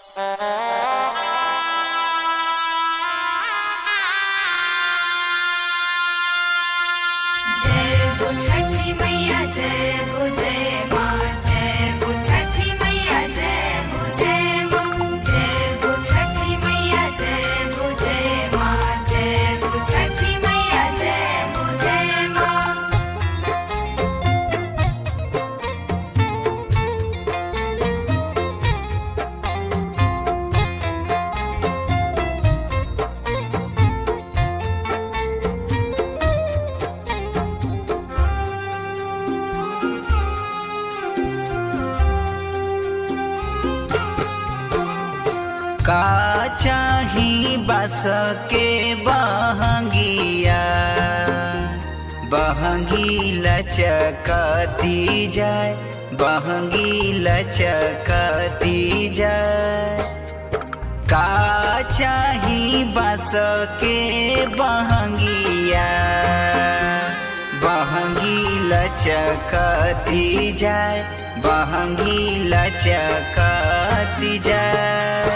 जय हो छठी मैया जय हो जय माँ जय हो छठी मैया जय हो जय माँ जय हो छठी मैया जय हो जय माँ जय हो छठी मैया जय हो जय माँ। का चाही बस के बहंगिया बहंगी लचकती जाए बहंगी लचकती जाए। का चाही बस के बहंगिया बहंगी लचकती जाए बहंगी लचकती जाए।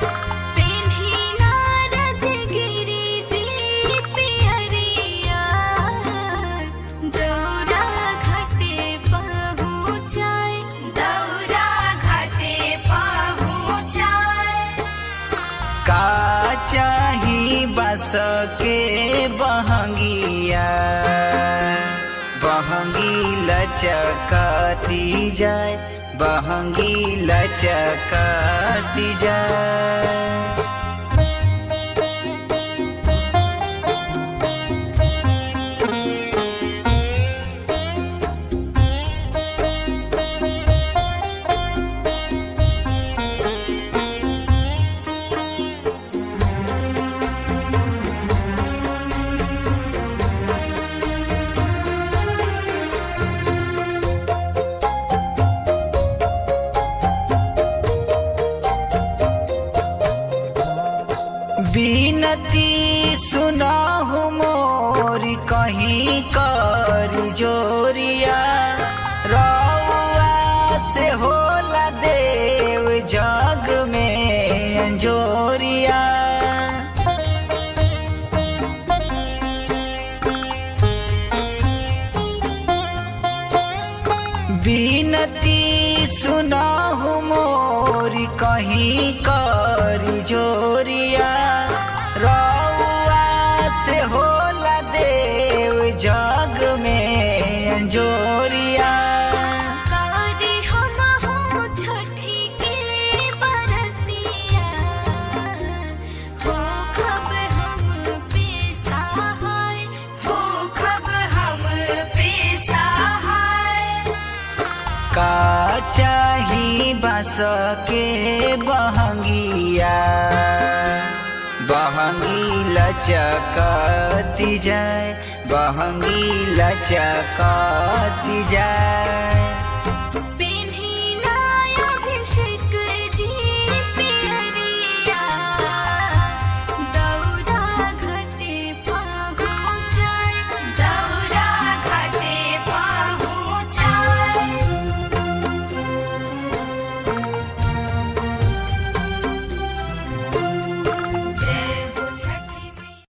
चाही बस के बहंगिया बहंगी लचकती जाए बहंगी लचकती जाए। बिनती सुनाहु मोरी कहीं कर जोरिया रउआ से होला देव जग में अंजोरिया। बिनती सुनाहु मोरी कहीं कर जोरिया रउआ से होला देव जग में अंजोरिया। कादी हम हो छठी के बरतिया हो खब हम पे सहाय हो खब हम पे सहाय। का चाही बस के बहंगिया बहंगी लचकती जाए बहंगी लचकती जाए।